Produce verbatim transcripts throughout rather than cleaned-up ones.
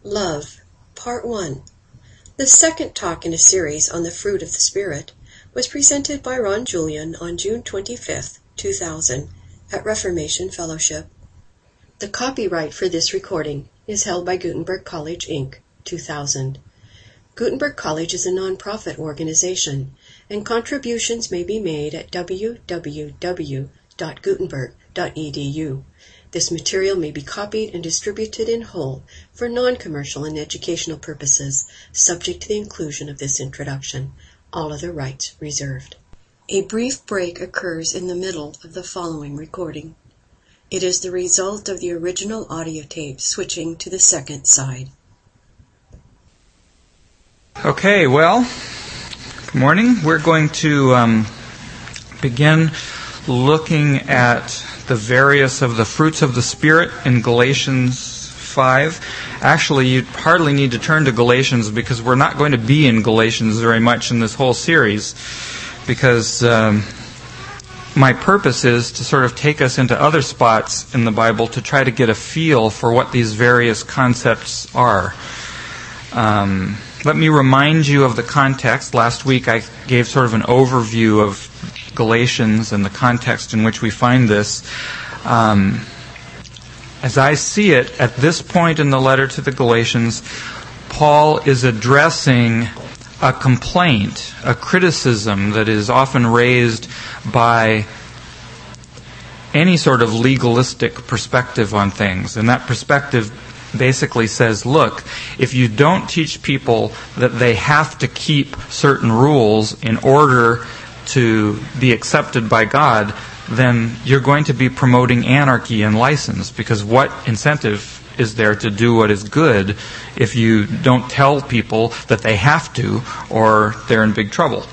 Love, Part one. The second talk in a series on the fruit of the Spirit was presented by Ron Julian on June twenty-fifth, two thousand, at Reformation Fellowship. The copyright for this recording is held by Gutenberg College, Incorporated, two thousand. Gutenberg College is a non-profit organization, and contributions may be made at w w w dot gutenberg dot e d u. This material may be copied and distributed in whole for non-commercial and educational purposes, subject to the inclusion of this introduction. All other rights reserved. A brief break occurs in the middle of the following recording. It is the result of the original audio tape switching to the second side. Okay, well, good morning. We're going to um, begin looking at the various of the fruits of the Spirit in Galatians five. Actually, you hardly need to turn to Galatians because we're not going to be in Galatians very much in this whole series, because um, my purpose is to sort of take us into other spots in the Bible to try to get a feel for what these various concepts are. Um, let me remind you of the context. Last week I gave sort of an overview of Galatians and the context in which we find this. Um, as I see it, at this point in the letter to the Galatians, Paul is addressing a complaint, a criticism that is often raised by any sort of legalistic perspective on things. And that perspective basically says, look, if you don't teach people that they have to keep certain rules in order to be accepted by God, then you're going to be promoting anarchy and license, because what incentive is there to do what is good if you don't tell people that they have to, or they're in big trouble?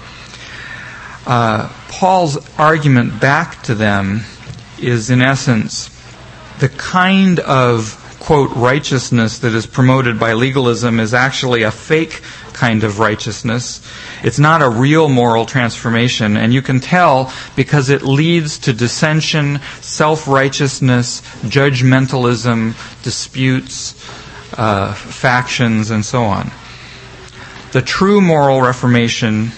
Uh, Paul's argument back to them is, in essence, the kind of, quote, righteousness that is promoted by legalism is actually a fake kind of righteousness. It's not a real moral transformation, and you can tell because it leads to dissension, self-righteousness, judgmentalism, disputes, uh, factions, and so on. The true moral reformation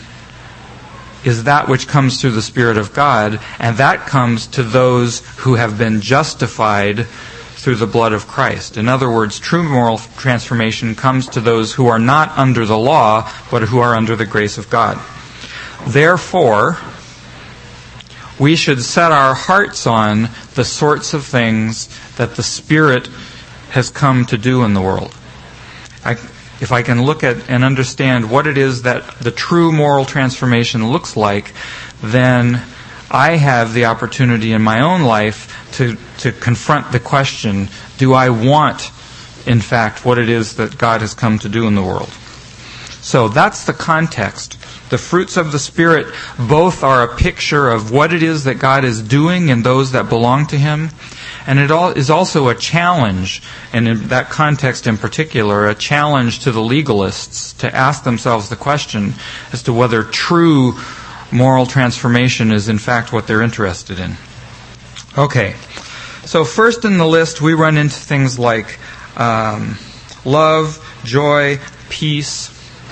is that which comes through the Spirit of God, and that comes to those who have been justified through the blood of Christ. In other words, true moral transformation comes to those who are not under the law, but who are under the grace of God. Therefore, we should set our hearts on the sorts of things that the Spirit has come to do in the world. I, if I can look at and understand what it is that the true moral transformation looks like, then I have the opportunity in my own life to, to confront the question, do I want, in fact, what it is that God has come to do in the world? So that's the context. The fruits of the Spirit both are a picture of what it is that God is doing in those that belong to Him, and it all is also a challenge, and in that context in particular, a challenge to the legalists to ask themselves the question as to whether true moral transformation is in fact what they're interested in. Okay, so first in the list we run into things like um, love, joy, peace.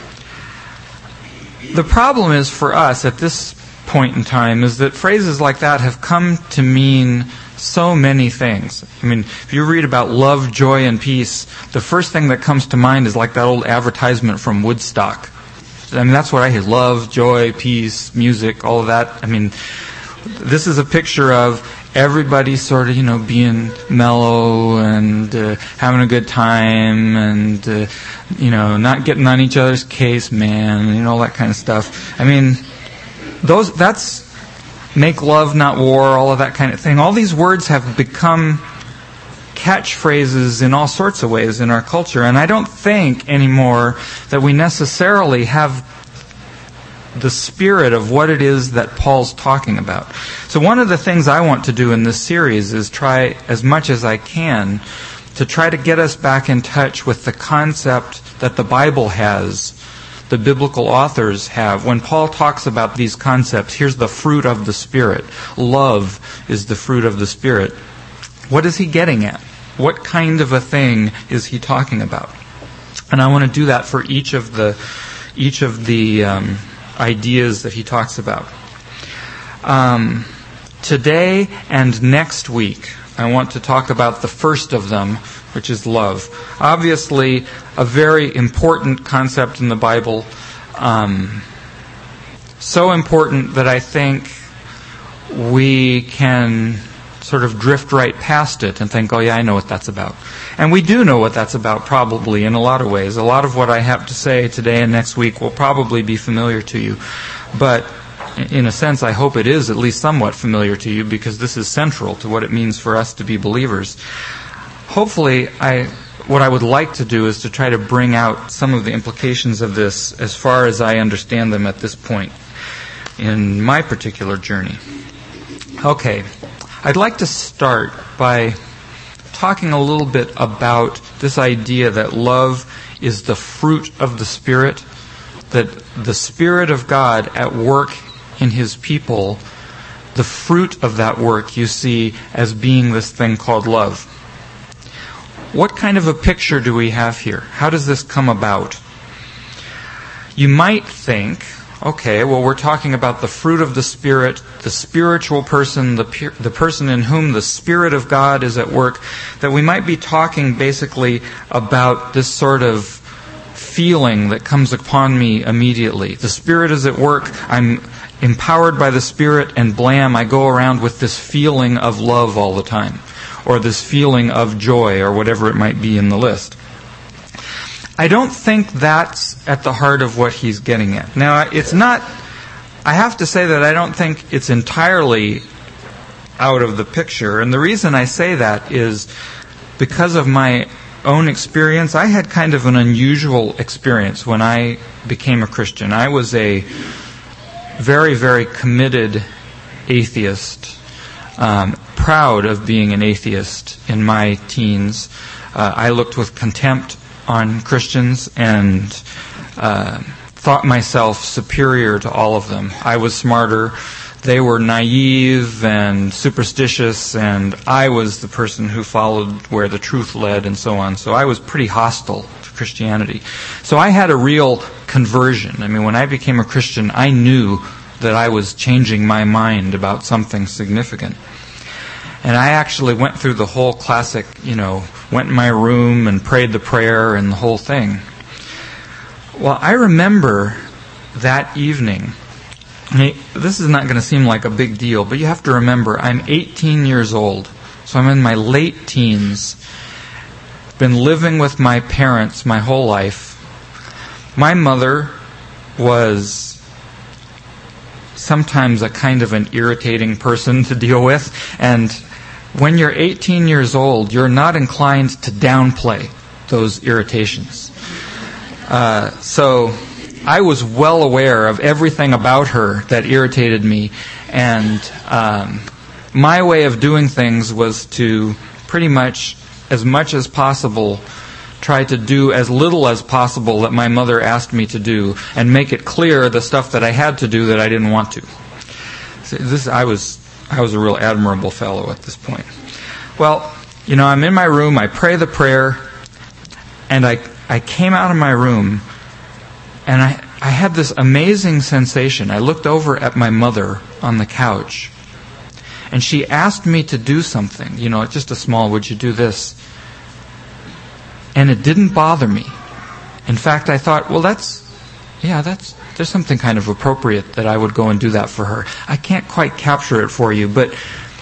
The problem is for us at this point in time is that phrases like that have come to mean so many things. I mean, if you read about love, joy, and peace, the first thing that comes to mind is like that old advertisement from Woodstock. I mean, that's what I hear. Love, joy, peace, music, all of that. I mean, this is a picture of everybody sort of, you know, being mellow and uh, having a good time and, uh, you know, not getting on each other's case, man, you know, all that kind of stuff. I mean, those, that's make love, not war, all of that kind of thing. All these words have become catchphrases in all sorts of ways in our culture, and I don't think anymore that we necessarily have the spirit of what it is that Paul's talking about. So one of the things I want to do in this series is try as much as I can to try to get us back in touch with the concept that the Bible has, the biblical authors have. When Paul talks about these concepts, here's the fruit of the Spirit. Love is the fruit of the Spirit. What is he getting at? What kind of a thing is he talking about? And I want to do that for each of the each of the um, ideas that he talks about. Um, today and next week, I want to talk about the first of them, which is love. Obviously, a very important concept in the Bible. Um, so important that I think we can sort of drift right past it and think, oh yeah, I know what that's about. And we do know what that's about, probably, in a lot of ways. A lot of what I have to say today and next week will probably be familiar to you. But in a sense, I hope it is at least somewhat familiar to you, because this is central to what it means for us to be believers. Hopefully, I what I would like to do is to try to bring out some of the implications of this as far as I understand them at this point in my particular journey. Okay, I'd like to start by talking a little bit about this idea that love is the fruit of the Spirit, that the Spirit of God at work in His people, the fruit of that work you see as being this thing called love. What kind of a picture do we have here? How does this come about? You might think, okay, well, we're talking about the fruit of the Spirit, the spiritual person, the pu- the person in whom the Spirit of God is at work, that we might be talking basically about this sort of feeling that comes upon me immediately. The Spirit is at work, I'm empowered by the Spirit, and blam, I go around with this feeling of love all the time, or this feeling of joy, or whatever it might be in the list. I don't think that's at the heart of what he's getting at. Now, it's not, I have to say that I don't think it's entirely out of the picture. And the reason I say that is because of my own experience. I had kind of an unusual experience when I became a Christian. I was a very, very committed atheist, um, proud of being an atheist in my teens. Uh, I looked with contempt on Christians and uh, thought myself superior to all of them. I was smarter. They were naive and superstitious, and I was the person who followed where the truth led and so on. So I was pretty hostile to Christianity. So I had a real conversion. I mean, when I became a Christian, I knew that I was changing my mind about something significant. And I actually went through the whole classic, you know, went in my room and prayed the prayer and the whole thing. Well, I remember that evening, I mean, this is not going to seem like a big deal, but you have to remember, I'm eighteen years old, so I'm in my late teens, been living with my parents my whole life. My mother was sometimes a kind of an irritating person to deal with, and when you're eighteen years old, you're not inclined to downplay those irritations. Uh, so I was well aware of everything about her that irritated me, and um, my way of doing things was to pretty much, as much as possible, try to do as little as possible that my mother asked me to do, and make it clear the stuff that I had to do that I didn't want to. So this, I was, I was a real admirable fellow at this point. Well, you know, I'm in my room, I pray the prayer, and I, I came out of my room, and I, I had this amazing sensation. I looked over at my mother on the couch, and she asked me to do something, you know, just a small, would you do this? And it didn't bother me. In fact, I thought, well, that's, yeah, that's, there's something kind of appropriate that I would go and do that for her. I can't quite capture it for you, but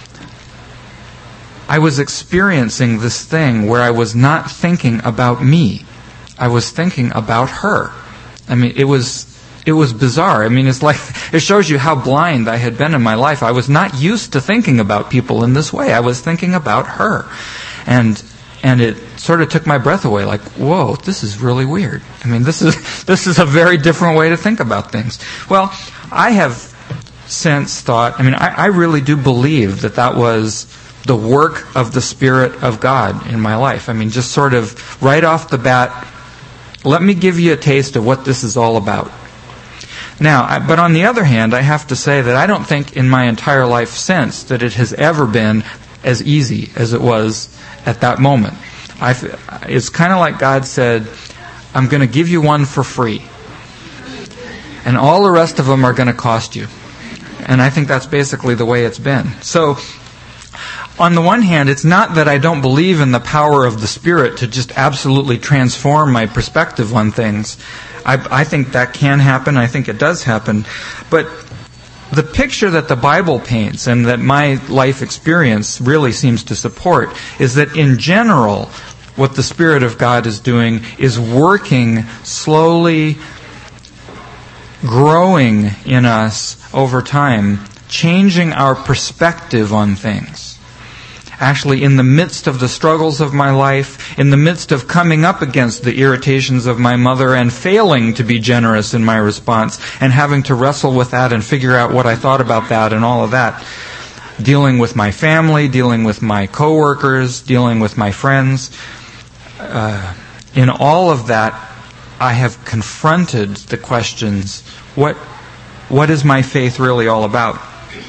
I was experiencing this thing where I was not thinking about me. I was thinking about her. I mean, it was, it was bizarre. I mean, it's like, it shows you how blind I had been in my life. I was not used to thinking about people in this way. I was thinking about her. And, and it sort of took my breath away, like, whoa, this is really weird. I mean, this is this is a very different way to think about things. Well, I have since thought, I mean, I, I really do believe that that was the work of the Spirit of God in my life. I mean, just sort of right off the bat, let me give you a taste of what this is all about. Now, I, but on the other hand, I have to say that I don't think in my entire life since that it has ever been as easy as it was at that moment. I, it's kind of like God said, I'm going to give you one for free. And all the rest of them are going to cost you. And I think that's basically the way it's been. So, on the one hand, it's not that I don't believe in the power of the Spirit to just absolutely transform my perspective on things. I, I think that can happen. I think it does happen. But the picture that the Bible paints and that my life experience really seems to support is that in general, what the Spirit of God is doing is working slowly, growing in us over time, changing our perspective on things. Actually, in the midst of the struggles of my life, in the midst of coming up against the irritations of my mother and failing to be generous in my response and having to wrestle with that and figure out what I thought about that and all of that, dealing with my family, dealing with my coworkers, dealing with my friends, uh, in all of that, I have confronted the questions, what, what is my faith really all about?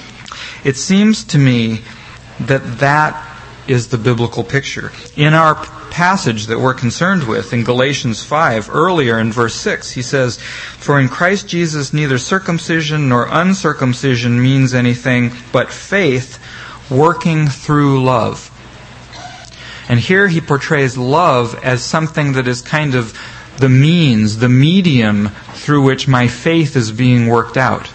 It seems to me that that is the biblical picture. In our passage that we're concerned with, in Galatians five, earlier in verse six, he says, "For in Christ Jesus neither circumcision nor uncircumcision means anything, but faith working through love." And here he portrays love as something that is kind of the means, the medium through which my faith is being worked out.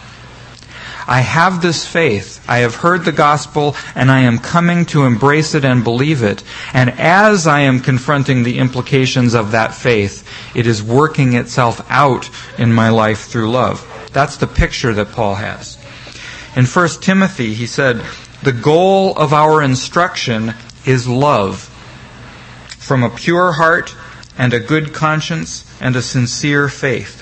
I have this faith. I have heard the gospel, and I am coming to embrace it and believe it. And as I am confronting the implications of that faith, it is working itself out in my life through love. That's the picture that Paul has. In First Timothy, he said, "The goal of our instruction is love, from a pure heart and a good conscience and a sincere faith."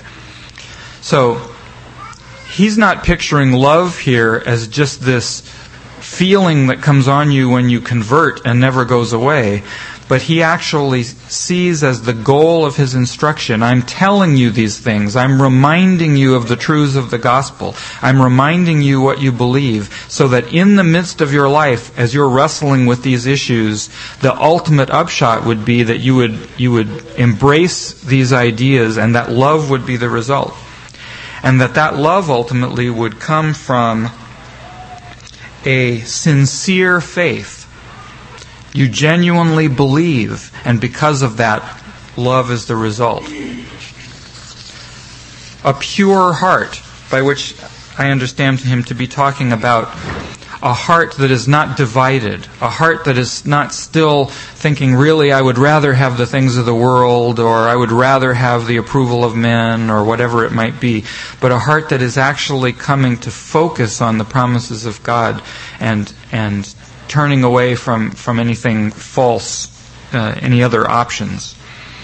So, he's not picturing love here as just this feeling that comes on you when you convert and never goes away, but he actually sees as the goal of his instruction, I'm telling you these things, I'm reminding you of the truths of the gospel, I'm reminding you what you believe, so that in the midst of your life, as you're wrestling with these issues, the ultimate upshot would be that you would you would embrace these ideas and that love would be the result. And that that love ultimately would come from a sincere faith. You genuinely believe, and because of that, love is the result. A pure heart, by which I understand him to be talking about a heart that is not divided, a heart that is not still thinking, really, I would rather have the things of the world, or I would rather have the approval of men, or whatever it might be, but a heart that is actually coming to focus on the promises of God and and turning away from, from anything false, uh, any other options.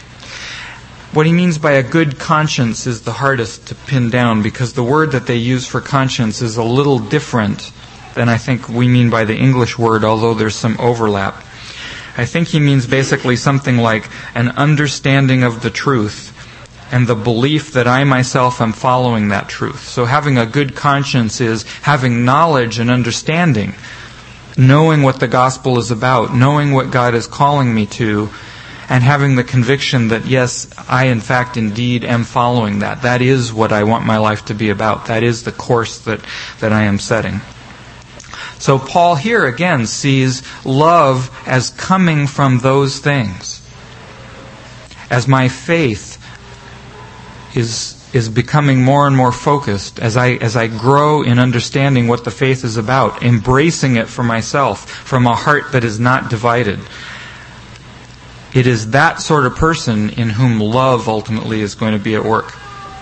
What he means by a good conscience is the hardest to pin down, because the word that they use for conscience is a little different than I think we mean by the English word, although there's some overlap. I think he means basically something like an understanding of the truth and the belief that I myself am following that truth. So having a good conscience is having knowledge and understanding, knowing what the gospel is about, knowing what God is calling me to, and having the conviction that, yes, I in fact indeed am following that. That is what I want my life to be about. That is the course that, that I am setting. So Paul here again sees love as coming from those things. As my faith is is becoming more and more focused, as I as I grow in understanding what the faith is about, embracing it for myself from a heart that is not divided. It is that sort of person in whom love ultimately is going to be at work.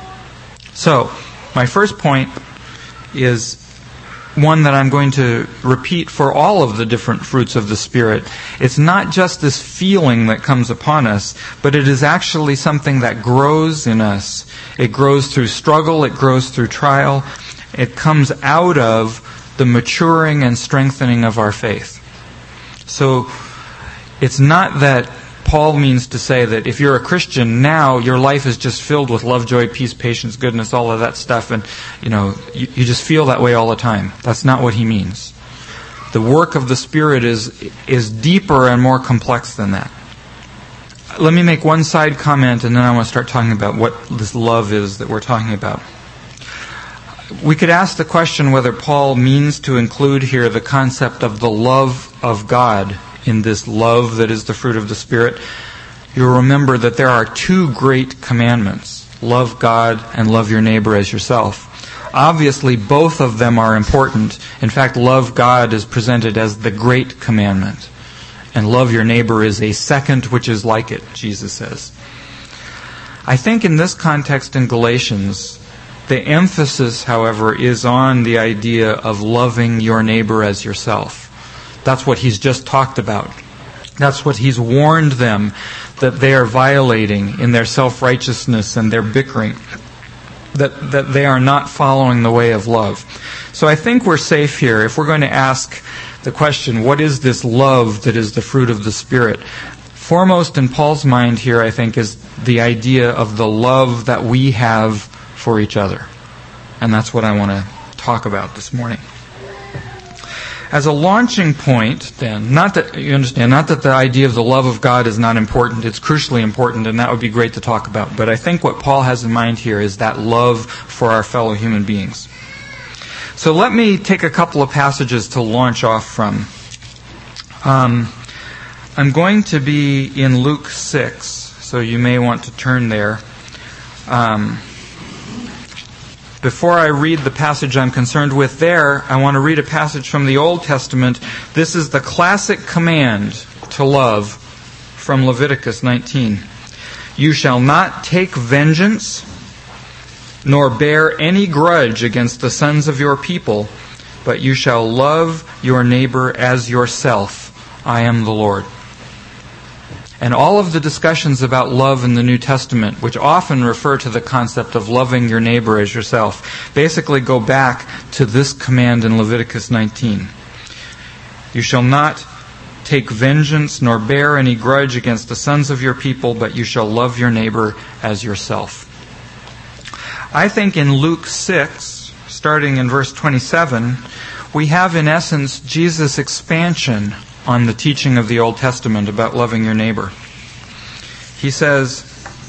So, my first point is one that I'm going to repeat for all of the different fruits of the Spirit. It's not just this feeling that comes upon us, but it is actually something that grows in us. It grows through struggle, it grows through trial. It comes out of the maturing and strengthening of our faith. So, it's not that Paul means to say that if you're a Christian now, your life is just filled with love, joy, peace, patience, goodness, all of that stuff, and you know you, you just feel that way all the time. That's not what he means. The work of the Spirit is is deeper and more complex than that. let me make one side comment, and then I want to start talking about what this love is that we're talking about. We could ask the question whether Paul means to include here the concept of the love of God in this love that is the fruit of the Spirit. You'll remember that there are two great commandments: love God and love your neighbor as yourself. Obviously, both of them are important. In fact, love God is presented as the great commandment, and love your neighbor is a second which is like it, Jesus says. I think in this context in Galatians, the emphasis, however, is on the idea of loving your neighbor as yourself. That's what he's just talked about. That's what he's warned them that they are violating in their self-righteousness and their bickering, that, that they are not following the way of love. So I think we're safe here. If we're going to ask the question, what is this love that is the fruit of the Spirit? Foremost in Paul's mind here, I think, is the idea of the love that we have for each other. And that's what I want to talk about this morning. As a launching point, then, not that, you understand, not that the idea of the love of God is not important. It's crucially important, and that would be great to talk about. But I think what Paul has in mind here is that love for our fellow human beings. So let me take a couple of passages to launch off from. Um, I'm going to be in Luke six, so you may want to turn there. Um, Before I read the passage I'm concerned with there, I want to read a passage from the Old Testament. This is the classic command to love from Leviticus nineteen. You shall not take vengeance, nor bear any grudge against the sons of your people, but you shall love your neighbor as yourself. I am the Lord. And all of the discussions about love in the New Testament, which often refer to the concept of loving your neighbor as yourself, basically go back to this command in Leviticus nineteen. You shall not take vengeance nor bear any grudge against the sons of your people, but you shall love your neighbor as yourself. I think in Luke six, starting in verse twenty-seven, we have in essence Jesus' expansion on the teaching of the Old Testament about loving your neighbor. He says,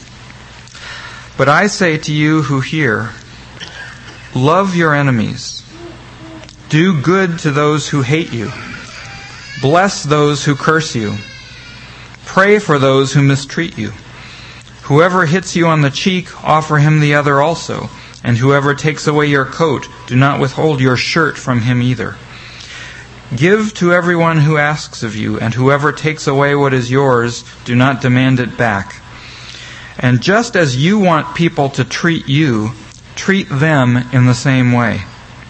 "But I say to you who hear, love your enemies. Do good to those who hate you. Bless those who curse you. Pray for those who mistreat you. Whoever hits you on the cheek, offer him the other also. And whoever takes away your coat, do not withhold your shirt from him either. Give to everyone who asks of you, and whoever takes away what is yours, do not demand it back. And just as you want people to treat you, treat them in the same way.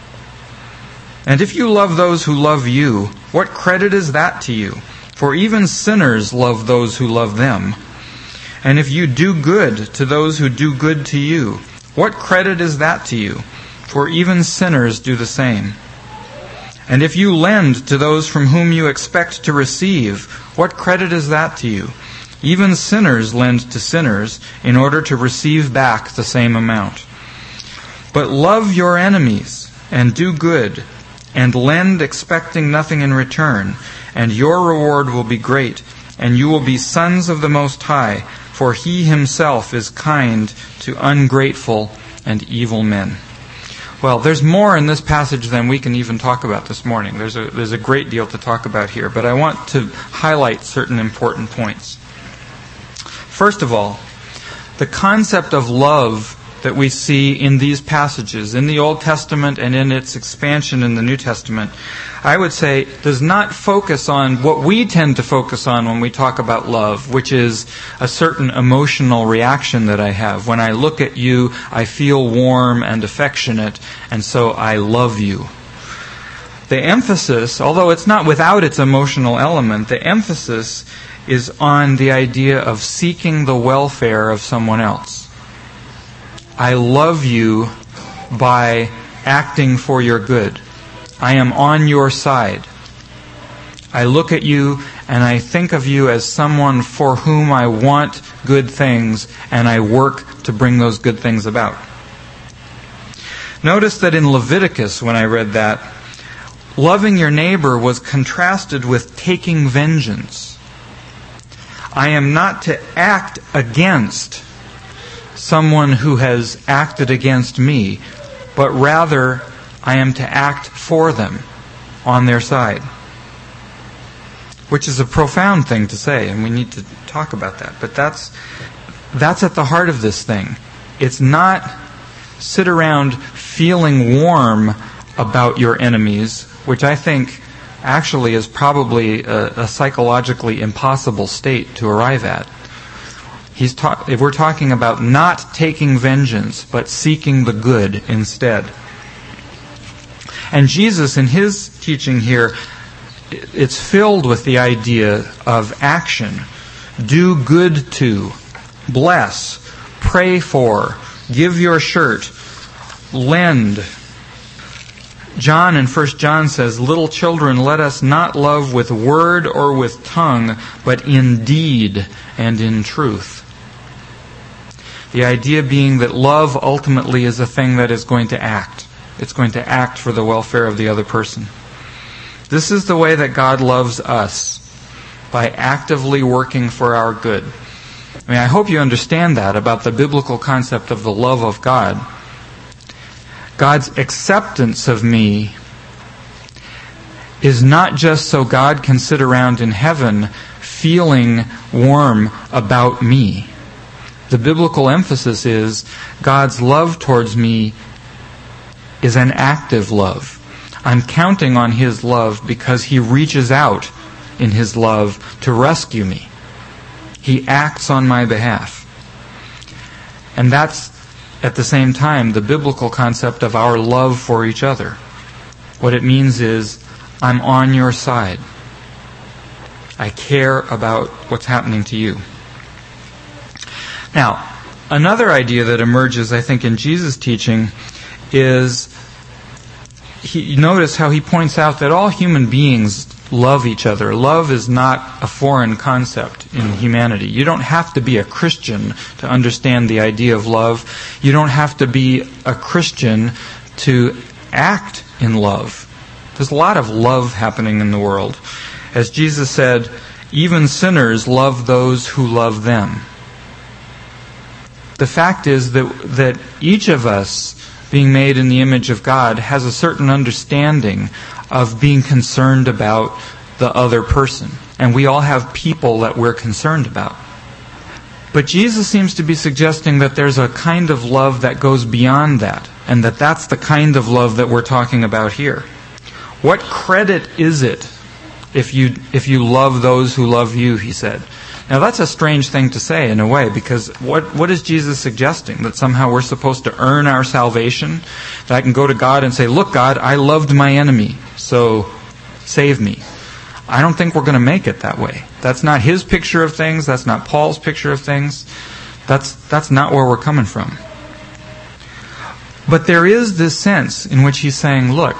And if you love those who love you, what credit is that to you? For even sinners love those who love them. And if you do good to those who do good to you, what credit is that to you? For even sinners do the same. And if you lend to those from whom you expect to receive, what credit is that to you? Even sinners lend to sinners in order to receive back the same amount. But love your enemies and do good, and lend expecting nothing in return, and your reward will be great, and you will be sons of the Most High, for He Himself is kind to ungrateful and evil men." Well, there's more in this passage than we can even talk about this morning. There's a, there's a great deal to talk about here, but I want to highlight certain important points. First of all, the concept of love that we see in these passages, in the Old Testament and in its expansion in the New Testament, I would say does not focus on what we tend to focus on when we talk about love, which is a certain emotional reaction that I have. When I look at you, I feel warm and affectionate, and so I love you. The emphasis, although it's not without its emotional element, the emphasis is on the idea of seeking the welfare of someone else. I love you by acting for your good. I am on your side. I look at you and I think of you as someone for whom I want good things, and I work to bring those good things about. Notice that in Leviticus, when I read that, loving your neighbor was contrasted with taking vengeance. I am not to act against someone who has acted against me, but rather I am to act for them on their side. Which is a profound thing to say, and we need to talk about that. But that's that's at the heart of this thing. It's not sit around feeling warm about your enemies, which I think actually is probably a, a psychologically impossible state to arrive at. He's ta- if we're talking about not taking vengeance, but seeking the good instead. And Jesus, in his teaching here, it's filled with the idea of action. Do good to, bless, pray for, give your shirt, lend. John in First John says, "Little children, let us not love with word or with tongue, but in deed and in truth." The idea being that love ultimately is a thing that is going to act. It's going to act for the welfare of the other person. This is the way that God loves us, by actively working for our good. I mean, I hope you understand that about the biblical concept of the love of God. God's acceptance of me is not just so God can sit around in heaven feeling warm about me. The biblical emphasis is God's love towards me is an active love. I'm counting on His love because He reaches out in His love to rescue me. He acts on my behalf. And that's, at the same time, the biblical concept of our love for each other. What it means is, I'm on your side. I care about what's happening to you. Now, another idea that emerges, I think, in Jesus' teaching is, he, notice how he points out that all human beings love each other. Love is not a foreign concept in humanity. You don't have to be a Christian to understand the idea of love. You don't have to be a Christian to act in love. There's a lot of love happening in the world. As Jesus said, even sinners love those who love them. The fact is that, that each of us, being made in the image of God, has a certain understanding of being concerned about the other person. And we all have people that we're concerned about. But Jesus seems to be suggesting that there's a kind of love that goes beyond that, and that that's the kind of love that we're talking about here. What credit is it if you if you love those who love you, he said. Now that's a strange thing to say in a way, because what, what is Jesus suggesting? That somehow we're supposed to earn our salvation? That I can go to God and say, look God, I loved my enemy, so save me. I don't think we're going to make it that way. That's not his picture of things, that's not Paul's picture of things. That's, that's not where we're coming from. But there is this sense in which he's saying, look,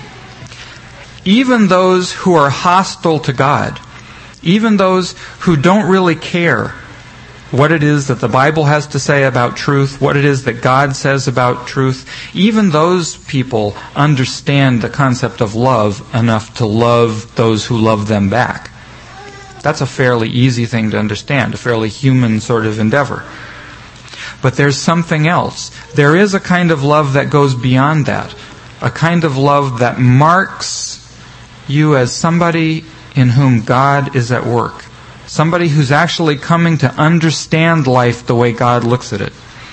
even those who are hostile to God, even those who don't really care what it is that the Bible has to say about truth, what it is that God says about truth, even those people understand the concept of love enough to love those who love them back. That's a fairly easy thing to understand, a fairly human sort of endeavor. But there's something else. There is a kind of love that goes beyond that, a kind of love that marks you as somebody in whom God is at work. Somebody who's actually coming to understand life the way God looks at it.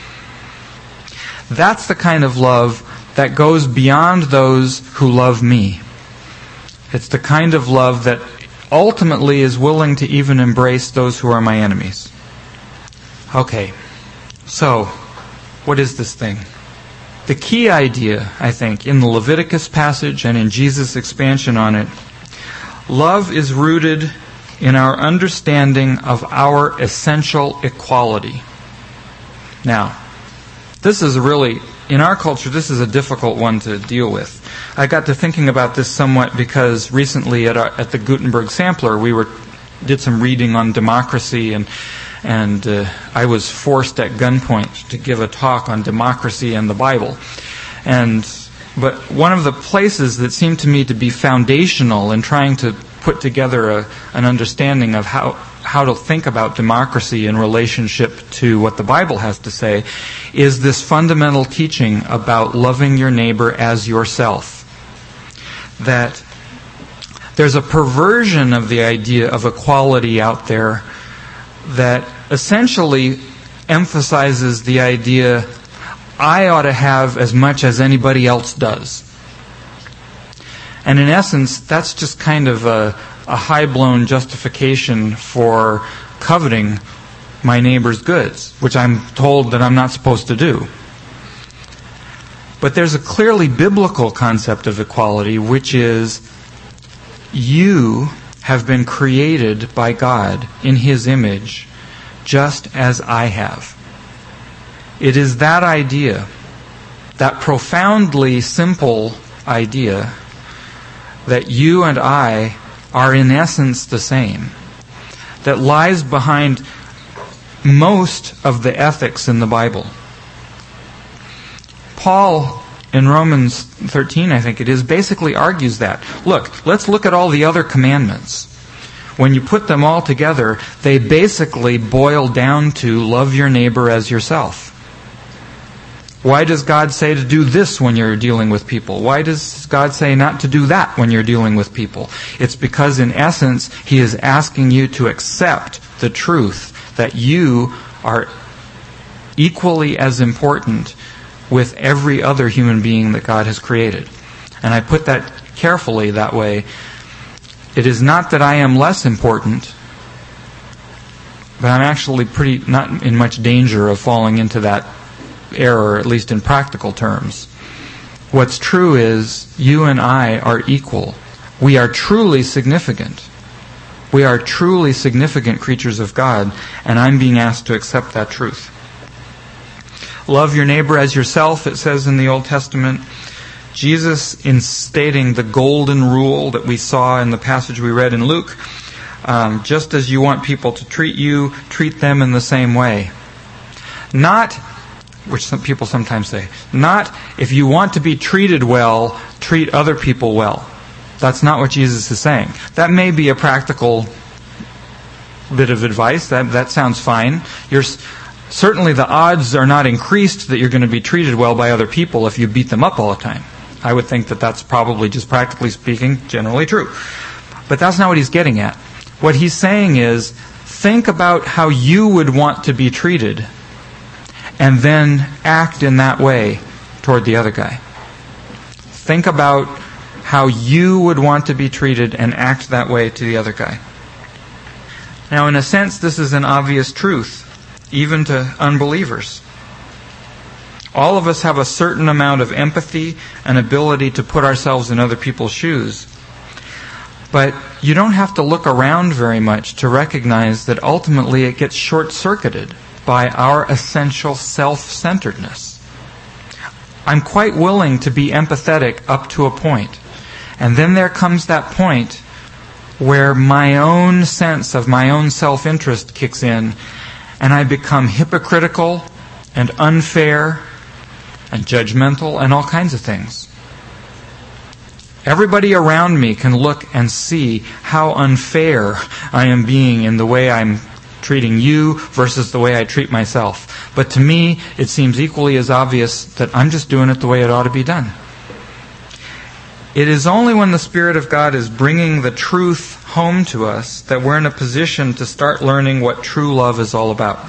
That's the kind of love that goes beyond those who love me. It's the kind of love that ultimately is willing to even embrace those who are my enemies. Okay, so what is this thing? The key idea, I think, in the Leviticus passage and in Jesus' expansion on it, love is rooted in our understanding of our essential equality. Now, this is really, in our culture, this is a difficult one to deal with. I got to thinking about this somewhat because recently at, our, at the Gutenberg Sampler, we were did some reading on democracy, and and uh, I was forced at gunpoint to give a talk on democracy and the Bible. And But one of the places that seemed to me to be foundational in trying to put together a, an understanding of how how to think about democracy in relationship to what the Bible has to say is this fundamental teaching about loving your neighbor as yourself. That there's a perversion of the idea of equality out there that essentially emphasizes the idea, I ought to have as much as anybody else does. And in essence, that's just kind of a, a high-blown justification for coveting my neighbor's goods, which I'm told that I'm not supposed to do. But there's a clearly biblical concept of equality, which is you have been created by God in His image, just as I have. It is that idea, that profoundly simple idea, that you and I are in essence the same, that lies behind most of the ethics in the Bible. Paul, in Romans thirteen, I think it is, basically argues that. Look, let's look at all the other commandments. When you put them all together, they basically boil down to love your neighbor as yourself. Why does God say to do this when you're dealing with people? Why does God say not to do that when you're dealing with people? It's because in essence, He is asking you to accept the truth that you are equally as important with every other human being that God has created. And I put that carefully that way. It is not that I am less important, but I'm actually pretty not in much danger of falling into that error, at least in practical terms. What's true is you and I are equal. We are truly significant. We are truly significant creatures of God, and I'm being asked to accept that truth. Love your neighbor as yourself, it says in the Old Testament. Jesus, in stating the golden rule that we saw in the passage we read in Luke, um, just as you want people to treat you, treat them in the same way. Not, which some people sometimes say, not if you want to be treated well, treat other people well. That's not what Jesus is saying. That may be a practical bit of advice. That that sounds fine. You're certainly the odds are not increased that you're going to be treated well by other people if you beat them up all the time. I would think that that's probably, just practically speaking, generally true. But that's not what he's getting at. What he's saying is, think about how you would want to be treated, and then act in that way toward the other guy. Think about how you would want to be treated and act that way to the other guy. Now, in a sense, this is an obvious truth, even to unbelievers. All of us have a certain amount of empathy and ability to put ourselves in other people's shoes. But you don't have to look around very much to recognize that ultimately it gets short-circuited by our essential self-centeredness. I'm quite willing to be empathetic up to a point. And then there comes that point where my own sense of my own self-interest kicks in, and I become hypocritical and unfair and judgmental and all kinds of things. Everybody around me can look and see how unfair I am being in the way I'm treating you versus the way I treat myself. But to me, it seems equally as obvious that I'm just doing it the way it ought to be done. It is only when the Spirit of God is bringing the truth home to us that we're in a position to start learning what true love is all about.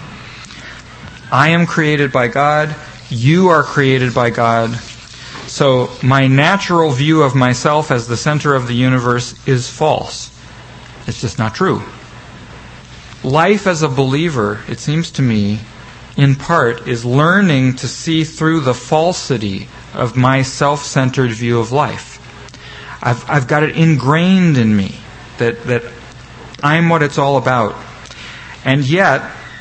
I am created by God. You are created by God. So my natural view of myself as the center of the universe is false. It's just not true. Life as a believer, it seems to me, in part, is learning to see through the falsity of my self-centered view of life. I've, I've got it ingrained in me that, that I'm what it's all about. And yet,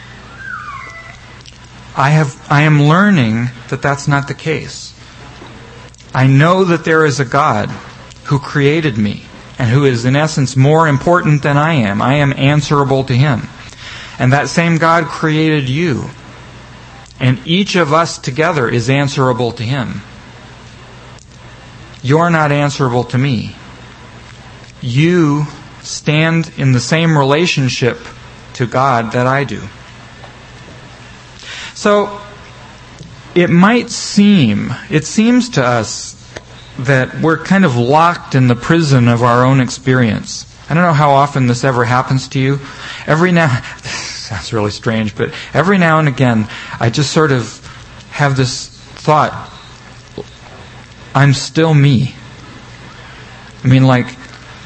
I have I am learning that that's not the case. I know that there is a God who created me and who is in essence more important than I am. I am answerable to Him. And that same God created you. And each of us together is answerable to Him. You're not answerable to me. You stand in the same relationship to God that I do. So, it might seem, it seems to us that we're kind of locked in the prison of our own experience. I don't know how often this ever happens to you. Every now, sounds really strange, but every now and again, I just sort of have this thought, I'm still me. I mean, like,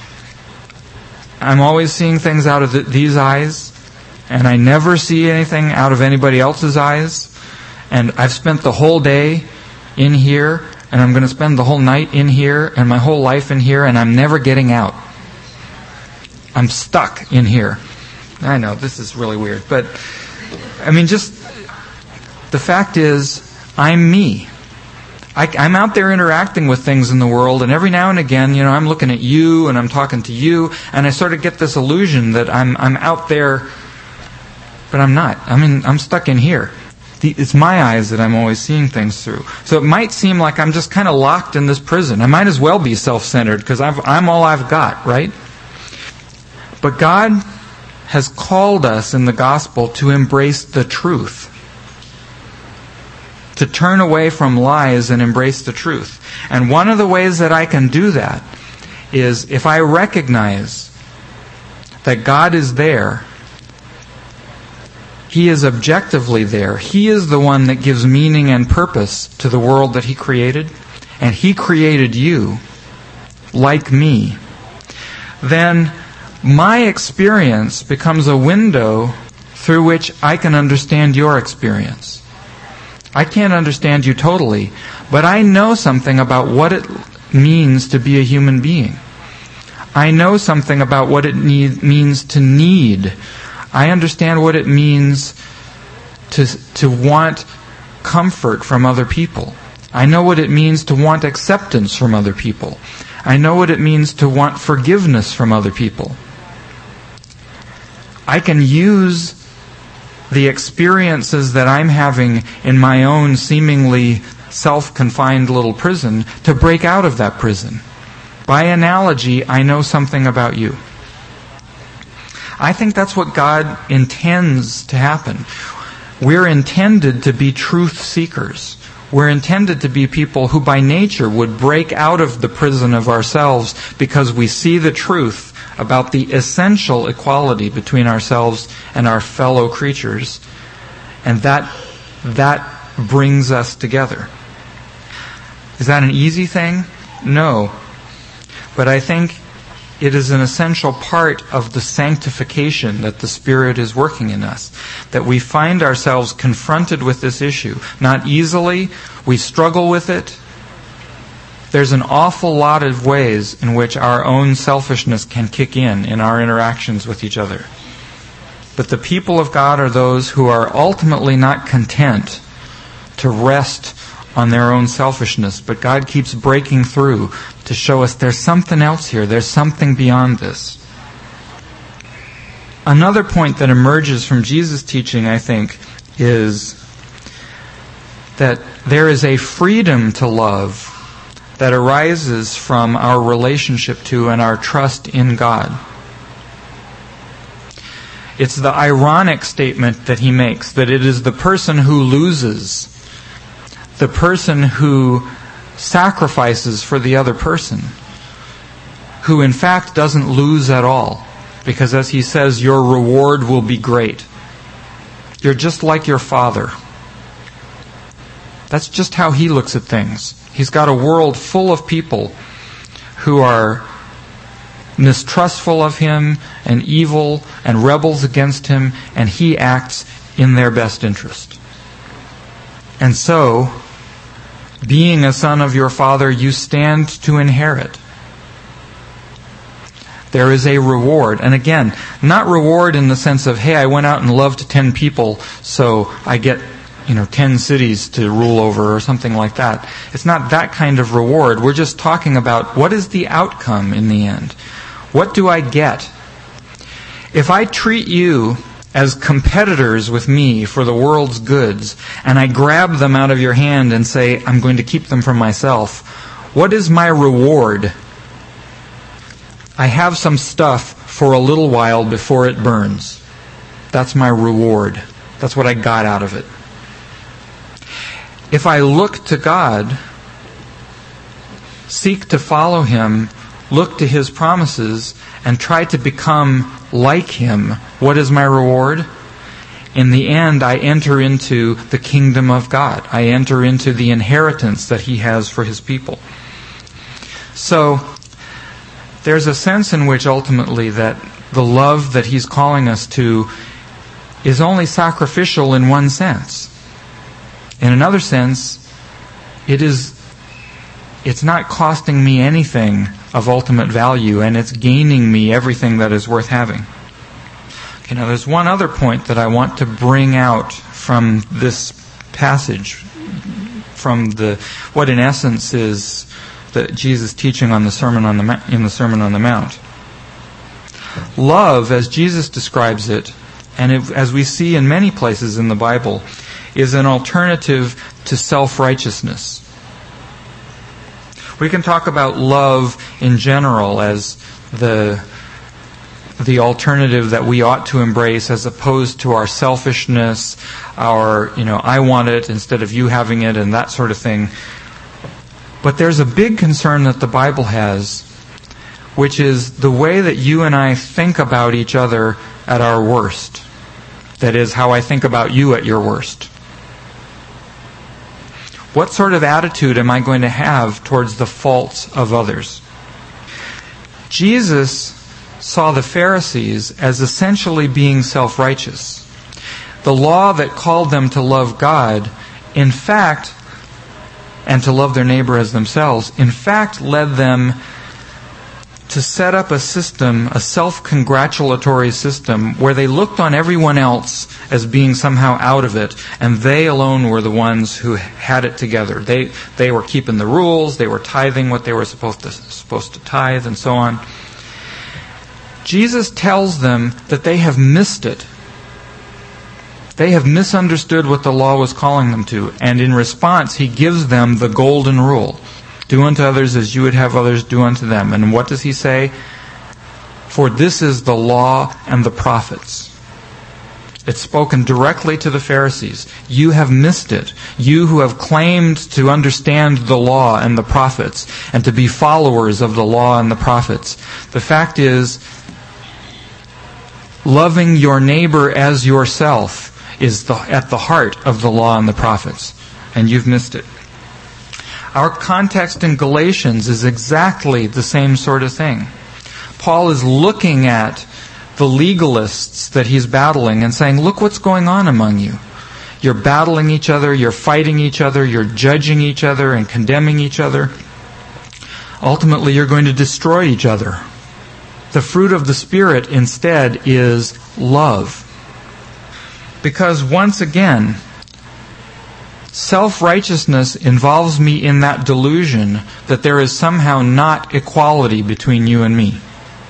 I'm always seeing things out of the, these eyes, and I never see anything out of anybody else's eyes. And I've spent the whole day in here, and I'm going to spend the whole night in here, and my whole life in here, and I'm never getting out. I'm stuck in here. I know, this is really weird, but, I mean, just, the fact is, I'm me. I, I'm out there interacting with things in the world, and every now and again, you know, I'm looking at you, and I'm talking to you, and I sort of get this illusion that I'm I'm out there, but I'm not. I mean, I'm stuck in here. The, it's my eyes that I'm always seeing things through. So it might seem like I'm just kind of locked in this prison. I might as well be self-centered, because I'm all I've got, right? But God has called us in the gospel to embrace the truth. To turn away from lies and embrace the truth. And one of the ways that I can do that is if I recognize that God is there, He is objectively there. He is the one that gives meaning and purpose to the world that He created, and He created you like me. Then my experience becomes a window through which I can understand your experience. I can't understand you totally, but I know something about what it means to be a human being. I know something about what it need, means to need. I understand what it means to, to want comfort from other people. I know what it means to want acceptance from other people. I know what it means to want forgiveness from other people. I can use the experiences that I'm having in my own seemingly self-confined little prison to break out of that prison. By analogy, I know something about you. I think that's what God intends to happen. We're intended to be truth seekers. We're intended to be people who by nature would break out of the prison of ourselves because we see the truth about the essential equality between ourselves and our fellow creatures. And that, that brings us together. Is that an easy thing? No. But I think it is an essential part of the sanctification that the Spirit is working in us. That we find ourselves confronted with this issue. Not easily. We struggle with it. There's an awful lot of ways in which our own selfishness can kick in in our interactions with each other. But the people of God are those who are ultimately not content to rest on their own selfishness, but God keeps breaking through to show us there's something else here, there's something beyond this. Another point that emerges from Jesus' teaching, I think, is that there is a freedom to love that arises from our relationship to and our trust in God. It's the ironic statement that he makes, that it is the person who loses, the person who sacrifices for the other person, who in fact doesn't lose at all. Because as he says, your reward will be great. You're just like your Father. That's just how he looks at things. He's got a world full of people who are mistrustful of him and evil and rebels against him, and he acts in their best interest. And so, being a son of your Father, you stand to inherit. There is a reward. And again, not reward in the sense of, hey, I went out and loved ten people, so I get, you know, ten cities to rule over or something like that. It's not that kind of reward. We're just talking about what is the outcome in the end. What do I get? If I treat you as competitors with me for the world's goods, and I grab them out of your hand and say, I'm going to keep them for myself, what is my reward? I have some stuff for a little while before it burns. That's my reward. That's what I got out of it. If I look to God, seek to follow Him, look to His promises, and try to become like Him, what is my reward? In the end, I enter into the kingdom of God. I enter into the inheritance that He has for His people. So, there's a sense in which ultimately that the love that He's calling us to is only sacrificial in one sense. In another sense, it is, it's not costing me anything of ultimate value, and it's gaining me everything that is worth having. Okay, now there's one other point that I want to bring out from this passage, from the what in essence is the Jesus teaching on the Sermon on the Ma- in the Sermon on the Mount. Love, as Jesus describes it, and it, as we see in many places in the Bible, is an alternative to self-righteousness. We can talk about love in general as the the alternative that we ought to embrace as opposed to our selfishness, our, you know, I want it instead of you having it and that sort of thing. But there's a big concern that the Bible has, which is the way that you and I think about each other at our worst. That is, how I think about you at your worst. What sort of attitude am I going to have towards the faults of others? Jesus saw the Pharisees as essentially being self-righteous. The law that called them to love God, in fact, and to love their neighbor as themselves, in fact led them to set up a system, a self-congratulatory system, where they looked on everyone else as being somehow out of it, and they alone were the ones who had it together. They they were keeping the rules, they were tithing what they were supposed to supposed to tithe, and so on. Jesus tells them that they have missed it. They have misunderstood what the law was calling them to, and in response, He gives them the golden rule. Do unto others as you would have others do unto them. And what does He say? For this is the law and the prophets. It's spoken directly to the Pharisees. You have missed it. You who have claimed to understand the law and the prophets and to be followers of the law and the prophets. The fact is, loving your neighbor as yourself is the, at the heart of the law and the prophets. And you've missed it. Our context in Galatians is exactly the same sort of thing. Paul is looking at the legalists that he's battling and saying, look what's going on among you. You're battling each other, you're fighting each other, you're judging each other and condemning each other. Ultimately, you're going to destroy each other. The fruit of the Spirit instead is love. Because once again, self-righteousness involves me in that delusion that there is somehow not equality between you and me.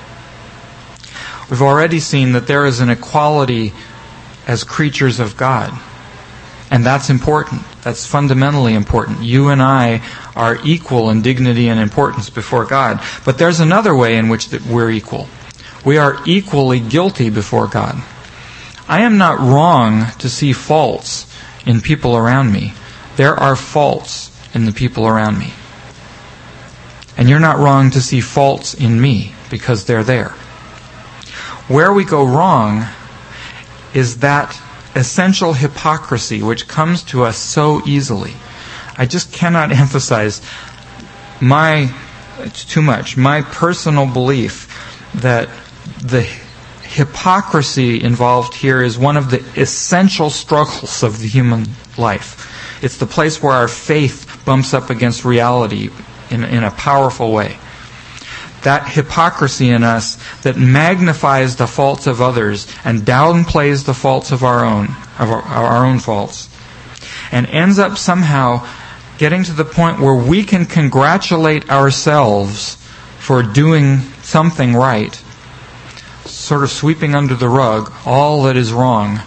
We've already seen that there is an equality as creatures of God. And that's important. That's fundamentally important. You and I are equal in dignity and importance before God. But there's another way in which that we're equal. We are equally guilty before God. I am not wrong to see faults in people around me. There are faults in the people around me. And you're not wrong to see faults in me because they're there. Where we go wrong is that essential hypocrisy which comes to us so easily. I just cannot emphasize my, it's too much, my personal belief that the hypocrisy involved here is one of the essential struggles of the human life. It's the place where our faith bumps up against reality in, in a powerful way. That hypocrisy in us that magnifies the faults of others and downplays the faults of our own, of our, our own faults, and ends up somehow getting to the point where we can congratulate ourselves for doing something right, sort of sweeping under the rug all that is wrong,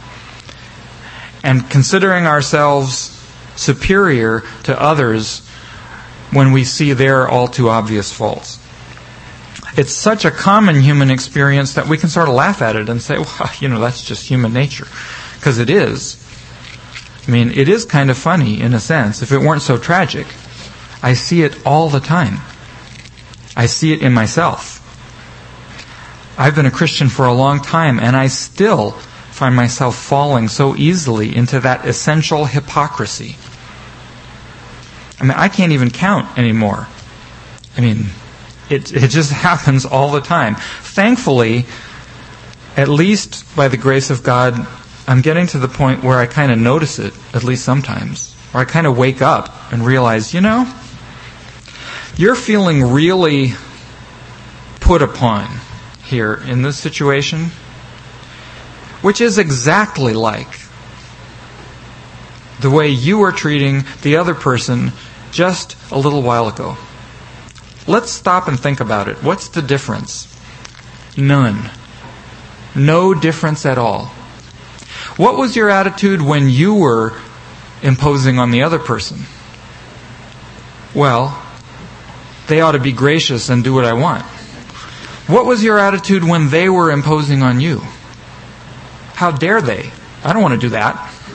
and considering ourselves superior to others when we see their all too obvious faults. it's such a common human experience that we can sort of laugh at it and say, well, you know, that's just human nature. Because it is. I mean, it is kind of funny in a sense. If it weren't so tragic, I see it all the time. I see it in myself. I've been a Christian for a long time, and I still find myself falling so easily into that essential hypocrisy. I mean, I can't even count anymore. I mean, it it just happens all the time. Thankfully, at least by the grace of God, I'm getting to the point where I kind of notice it, at least sometimes. Or I kind of wake up and realize, you know, you're feeling really put upon here in this situation, which is exactly like the way you were treating the other person just a little while ago. Let's stop and think about it. What's the difference? None. No difference at all. What was your attitude when you were imposing on the other person? Well, they ought to be gracious and do what I want. What was your attitude when they were imposing on you? How dare they? I don't want to do that.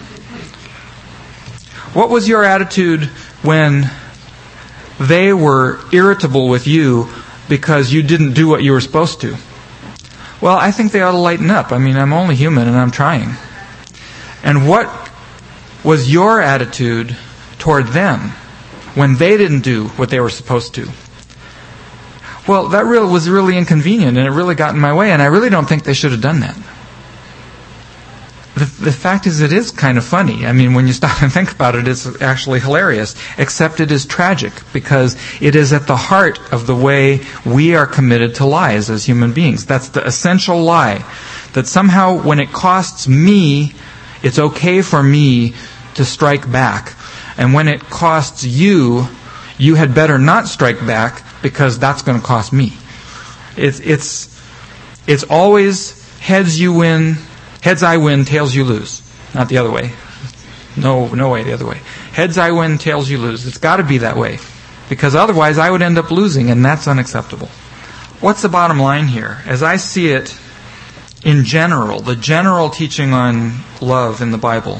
What was your attitude when they were irritable with you because you didn't do what you were supposed to? Well, I think they ought to lighten up. I mean, I'm only human and I'm trying. And what was your attitude toward them when they didn't do what they were supposed to? Well, that really was really inconvenient, and it really got in my way, and I really don't think they should have done that. The, the fact is, it is kind of funny. I mean, when you stop and think about it, it's actually hilarious. Except it is tragic, because it is at the heart of the way we are committed to lies as human beings. That's the essential lie. That somehow when it costs me, it's okay for me to strike back. And when it costs you, you had better not strike back, because that's going to cost me. It's it's it's always heads you win, heads I win, tails you lose. Not the other way. No, no way the other way. Heads I win, tails you lose. It's got to be that way, because otherwise I would end up losing, and that's unacceptable. What's the bottom line here? As I see it, in general, the general teaching on love in the Bible,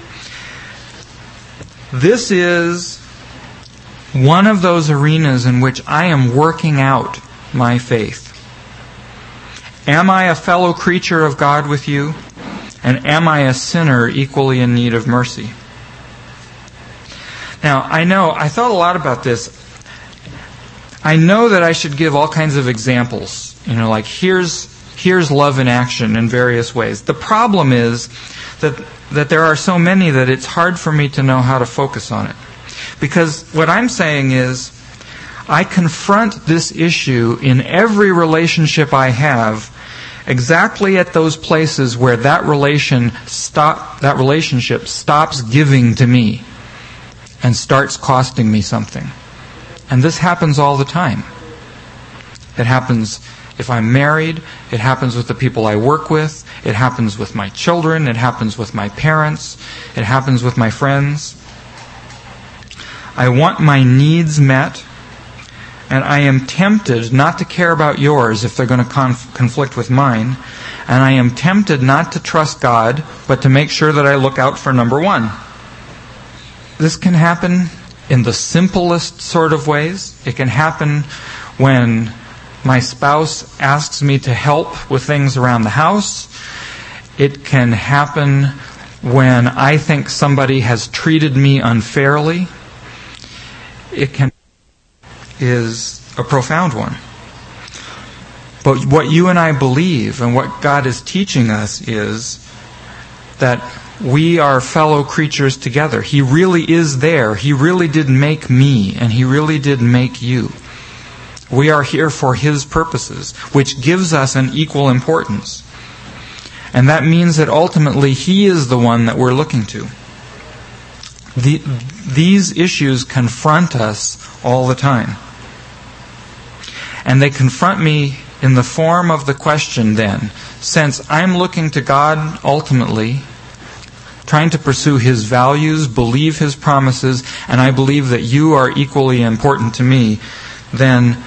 this is one of those arenas in which I am working out my faith. Am I a fellow creature of God with you? And am I a sinner equally in need of mercy? Now, I know, I thought a lot about this. I know that I should give all kinds of examples. You know, like here's here's love in action in various ways. The problem is that that there are so many that it's hard for me to know how to focus on it. Because what I'm saying is, I confront this issue in every relationship I have, exactly at those places where that relation stop, that relationship stops giving to me and starts costing me something. And this happens all the time. It happens if I'm married, it happens with the people I work with, it happens with my children, it happens with my parents, it happens with my friends. I want my needs met, and I am tempted not to care about yours if they're going to conf- conflict with mine, and I am tempted not to trust God, but to make sure that I look out for number one. This can happen in the simplest sort of ways. It can happen when my spouse asks me to help with things around the house. It can happen when I think somebody has treated me unfairly. It can is a profound one. But what you and I believe and what God is teaching us is that we are fellow creatures together. He really is there. He really did make me, and He really did make you. We are here for His purposes, which gives us an equal importance. And that means that ultimately He is the one that we're looking to. The, these issues confront us all the time. And they confront me in the form of the question then, since I'm looking to God ultimately, trying to pursue His values, believe His promises, and I believe that you are equally important to me, then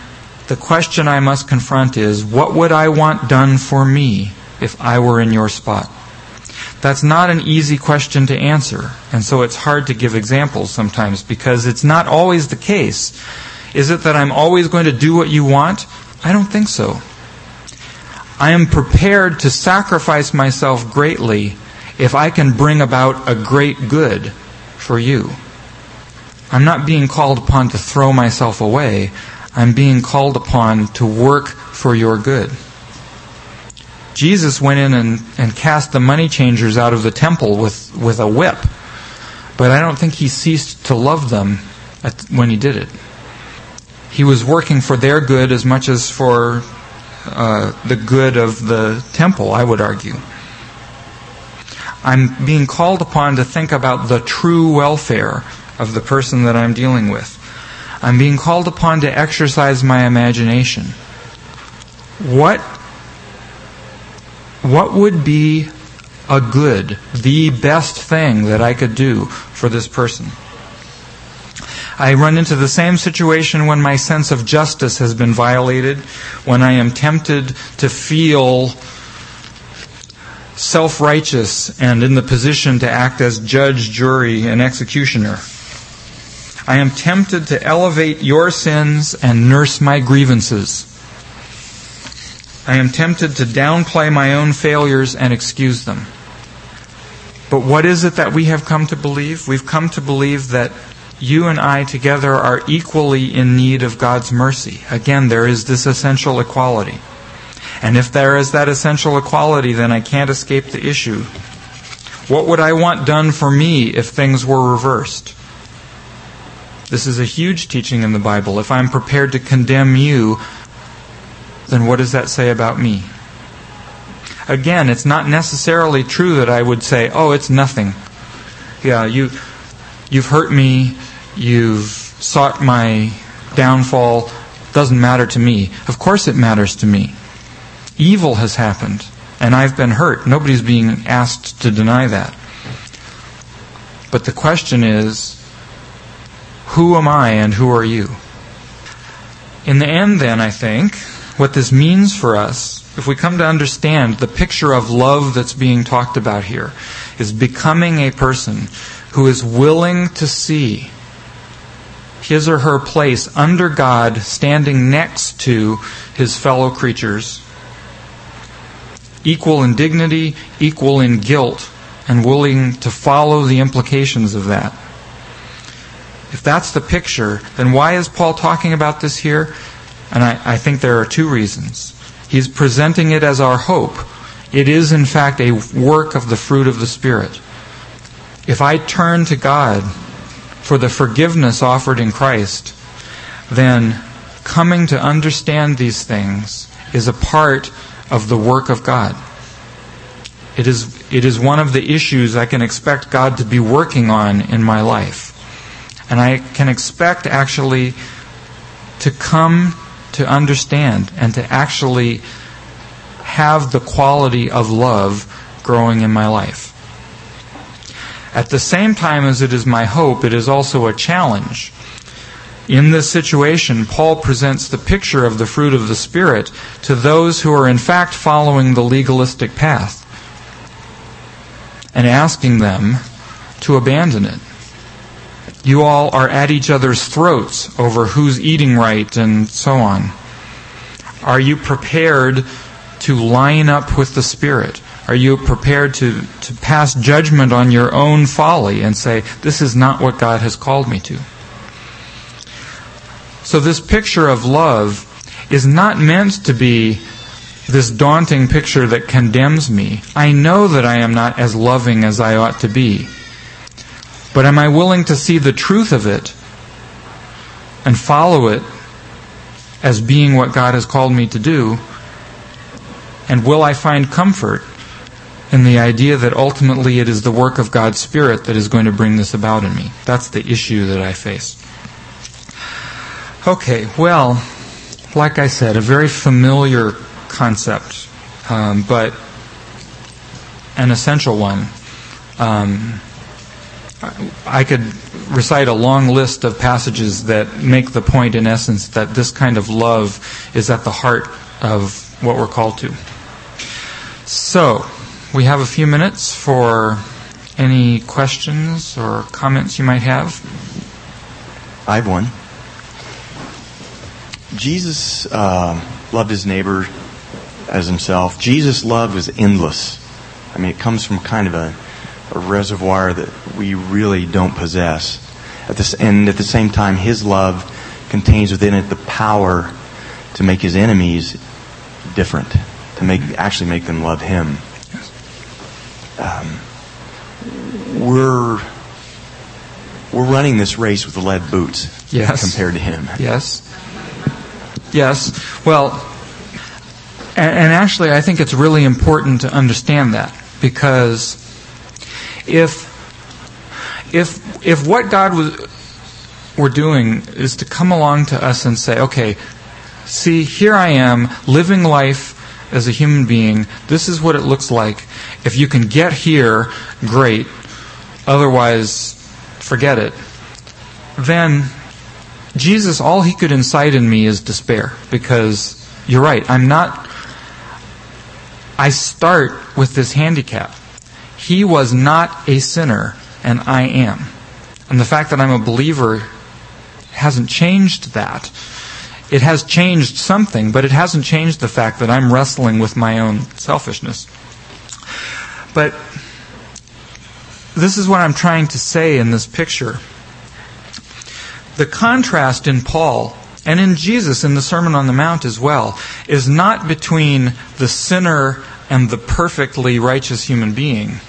the question I must confront is, what would I want done for me if I were in your spot? That's not an easy question to answer, and so it's hard to give examples sometimes because it's not always the case. Is it that I'm always going to do what you want? I don't think so. I am prepared to sacrifice myself greatly if I can bring about a great good for you. I'm not being called upon to throw myself away. I'm being called upon to work for your good. Jesus went in and, and cast the money changers out of the temple with, with a whip. But I don't think he ceased to love them at, when he did it. He was working for their good as much as for uh, the good of the temple, I would argue. I'm being called upon to think about the true welfare of the person that I'm dealing with. I'm being called upon to exercise my imagination. What What would be a good, the best thing that I could do for this person? I run into the same situation when my sense of justice has been violated, when I am tempted to feel self-righteous and in the position to act as judge, jury, and executioner. I am tempted to elevate your sins and nurse my grievances. I am tempted to downplay my own failures and excuse them. But what is it that we have come to believe? We've come to believe that you and I together are equally in need of God's mercy. Again, there is this essential equality. And if there is that essential equality, then I can't escape the issue. What would I want done for me if things were reversed? This is a huge teaching in the Bible. If I'm prepared to condemn you, then what does that say about me? Again, it's not necessarily true that I would say, oh, it's nothing. Yeah, you, you've hurt me, you've sought my downfall, doesn't matter to me. Of course it matters to me. Evil has happened, and I've been hurt. Nobody's being asked to deny that. But the question is, who am I and who are you? In the end, then, I think, what this means for us, if we come to understand the picture of love that's being talked about here, is becoming a person who is willing to see his or her place under God, standing next to his fellow creatures, equal in dignity, equal in guilt, and willing to follow the implications of that. If that's the picture, then why is Paul talking about this here? And I, I think there are two reasons. He's presenting it as our hope. It is, in fact, a work of the fruit of the Spirit. If I turn to God for the forgiveness offered in Christ, then coming to understand these things is a part of the work of God. It is, it is one of the issues I can expect God to be working on in my life. And I can expect actually to come to understand and to actually have the quality of love growing in my life. At the same time as it is my hope, it is also a challenge. In this situation, Paul presents the picture of the fruit of the Spirit to those who are in fact following the legalistic path and asking them to abandon it. You all are at each other's throats over who's eating right and so on. Are you prepared to line up with the Spirit? Are you prepared to, to pass judgment on your own folly and say, this is not what God has called me to? So this picture of love is not meant to be this daunting picture that condemns me. I know that I am not as loving as I ought to be. But am I willing to see the truth of it and follow it as being what God has called me to do? And will I find comfort in the idea that ultimately it is the work of God's Spirit that is going to bring this about in me? That's the issue that I face. Okay, well, like I said, a very familiar concept, um, but an essential one. Um, I could recite a long list of passages that make the point, in essence, that this kind of love is at the heart of what we're called to. So, we have a few minutes for any questions or comments you might have. I have one. Jesus uh, loved his neighbor as himself. Jesus' love was endless. I mean, it comes from kind of a, a reservoir that we really don't possess. At this, and at the same time, his love contains within it the power to make his enemies different, to make actually make them love him. Um, we're we're running this race with lead boots, yes, compared to him. Yes. Yes. Well, and, and actually, I think it's really important to understand that, because if if if what God was were doing is to come along to us and say, okay, see, here I am living life as a human being. This is what it looks like. If you can get here, great. Otherwise, forget it. Then Jesus, all he could incite in me is despair, because you're right, I'm not, I start with this handicap. He was not a sinner, and I am. And the fact that I'm a believer hasn't changed that. It has changed something, but it hasn't changed the fact that I'm wrestling with my own selfishness. But this is what I'm trying to say in this picture. The contrast in Paul, and in Jesus in the Sermon on the Mount as well, is not between the sinner and the perfectly righteous human being.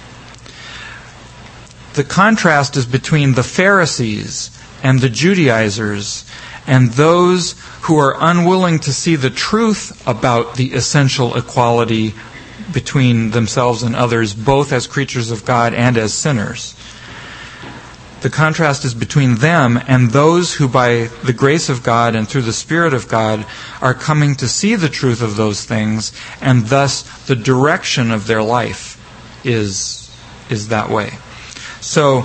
The contrast is between the Pharisees and the Judaizers and those who are unwilling to see the truth about the essential equality between themselves and others, both as creatures of God and as sinners. The contrast is between them and those who, by the grace of God and through the Spirit of God, are coming to see the truth of those things, and thus the direction of their life is, is that way. So,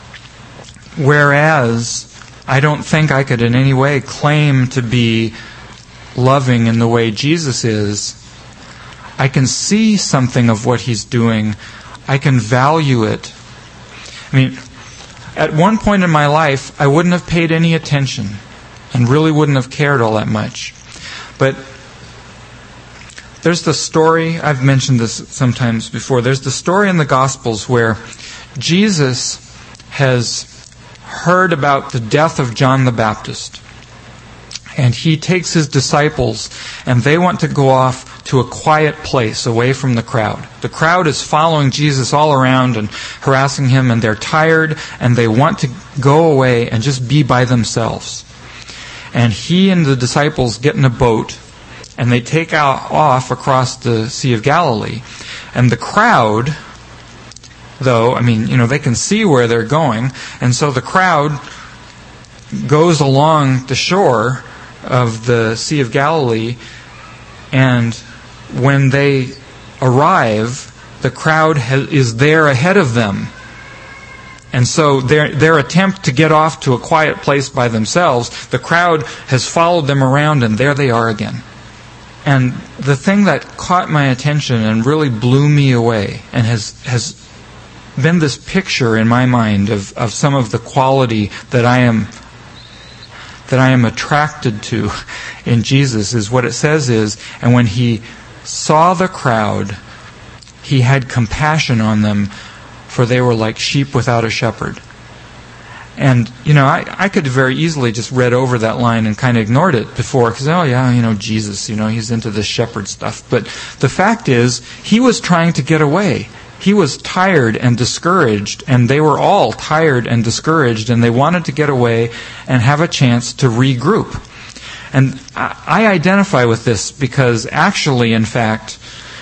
whereas I don't think I could in any way claim to be loving in the way Jesus is, I can see something of what he's doing. I can value it. I mean, at one point in my life, I wouldn't have paid any attention and really wouldn't have cared all that much. But there's the story, I've mentioned this sometimes before, there's the story in the Gospels where Jesus has heard about the death of John the Baptist. And he takes his disciples, and they want to go off to a quiet place away from the crowd. The crowd is following Jesus all around and harassing him, and they're tired, and they want to go away and just be by themselves. And he and the disciples get in a boat, and they take out, off across the Sea of Galilee. And the crowd, though, I mean, you know, they can see where they're going, and so the crowd goes along the shore of the Sea of Galilee, and when they arrive, the crowd ha- is there ahead of them. And so their their attempt to get off to a quiet place by themselves, the crowd has followed them around, and there they are again. And the thing that caught my attention and really blew me away, and has has been this picture in my mind of, of some of the quality that I am that I am attracted to in Jesus, is what it says is, and when he saw the crowd, he had compassion on them, for they were like sheep without a shepherd. And, you know, I, I could very easily just read over that line and kind of ignored it before, because, oh yeah, you know, Jesus, you know, he's into this shepherd stuff. But the fact is, he was trying to get away. He was tired and discouraged, and they were all tired and discouraged, and they wanted to get away and have a chance to regroup. And I identify with this because actually, in fact,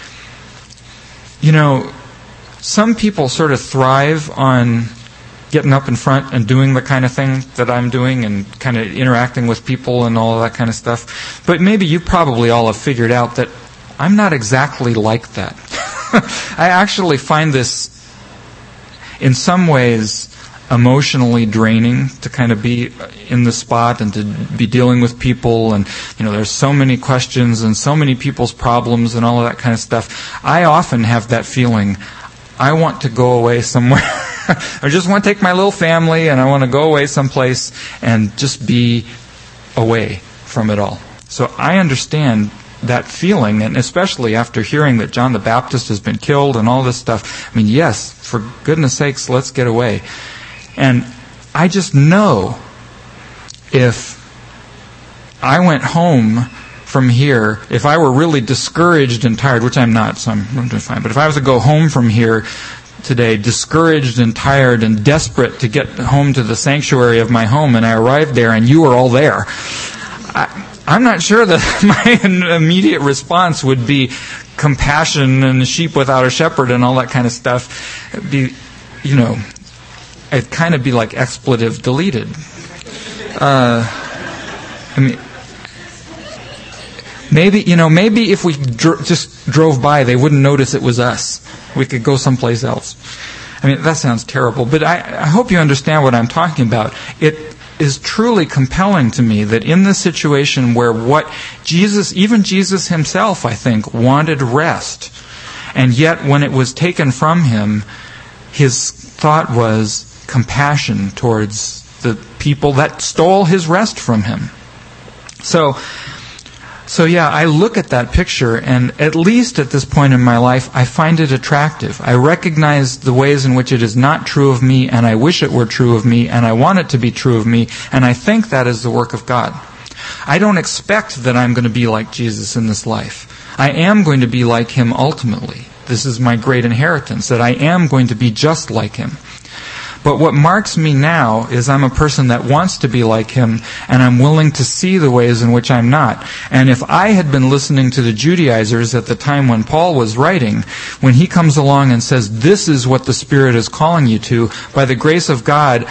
you know, some people sort of thrive on getting up in front and doing the kind of thing that I'm doing and kind of interacting with people and all of that kind of stuff. But maybe you probably all have figured out that I'm not exactly like that. I actually find this, in some ways, emotionally draining to kind of be in the spot and to be dealing with people, and you know there's so many questions and so many people's problems and all of that kind of stuff. I often have that feeling, I want to go away somewhere. I just want to take my little family and I want to go away someplace and just be away from it all. So I understand that feeling, and especially after hearing that John the Baptist has been killed and all this stuff. I mean, yes, for goodness sakes, let's get away. And I just know if I went home from here, if I were really discouraged and tired, which I'm not, so I'm doing fine, but if I was to go home from here today discouraged and tired and desperate to get home to the sanctuary of my home, and I arrived there and you were all there, I, I'm not sure that my immediate response would be compassion and a sheep without a shepherd and all that kind of stuff. It'd be, you know, it'd kind of be like expletive deleted. Uh, I mean, maybe, you know, maybe if we dr- just drove by, they wouldn't notice it was us. We could go someplace else. I mean, that sounds terrible, but I, I hope you understand what I'm talking about. It is truly compelling to me that in this situation where what Jesus, even Jesus himself, I think, wanted rest, and yet when it was taken from him, his thought was compassion towards the people that stole his rest from him. So, so yeah, I look at that picture, and at least at this point in my life, I find it attractive. I recognize the ways in which it is not true of me, and I wish it were true of me, and I want it to be true of me, and I think that is the work of God. I don't expect that I'm going to be like Jesus in this life. I am going to be like him ultimately. This is my great inheritance, that I am going to be just like him. But what marks me now is I'm a person that wants to be like him, and I'm willing to see the ways in which I'm not. And if I had been listening to the Judaizers at the time when Paul was writing, when he comes along and says, this is what the Spirit is calling you to, by the grace of God,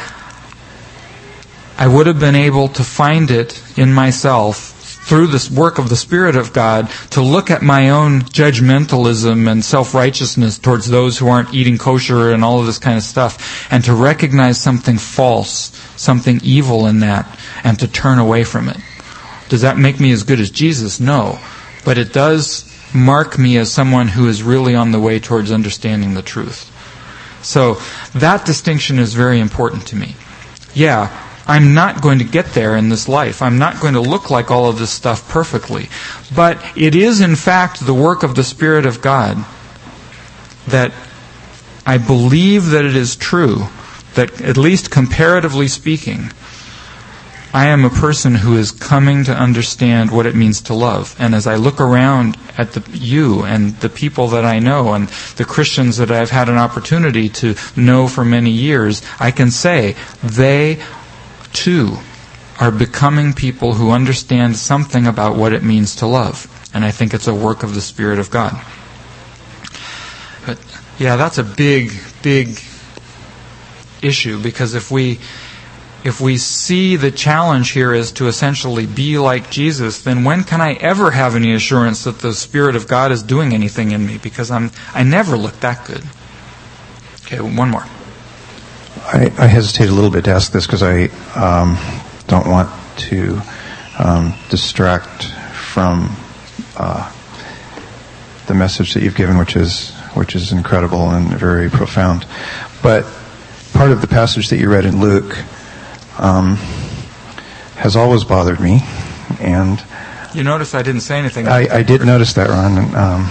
I would have been able to find it in myself through this work of the Spirit of God to look at my own judgmentalism and self-righteousness towards those who aren't eating kosher and all of this kind of stuff, and to recognize something false, something evil in that, and to turn away from it. Does that make me as good as Jesus? No. But it does mark me as someone who is really on the way towards understanding the truth. So that distinction is very important to me. Yeah, I'm not going to get there in this life. I'm not going to look like all of this stuff perfectly. But it is, in fact, the work of the Spirit of God that I believe that it is true, that at least comparatively speaking, I am a person who is coming to understand what it means to love. And as I look around at the, you and the people that I know and the Christians that I've had an opportunity to know for many years, I can say they too are becoming people who understand something about what it means to love. And I think it's a work of the Spirit of God. But yeah, that's a big, big issue, because if we if we see the challenge here is to essentially be like Jesus, then when can I ever have any assurance that the Spirit of God is doing anything in me? Because I'm I never look that good. Okay, one more. I, I hesitate a little bit to ask this because I um, don't want to um, distract from uh, the message that you've given, which is which is incredible and very profound. But part of the passage that you read in Luke um, has always bothered me, and you notice I didn't say anything. I, I did notice that, Ron. And, um,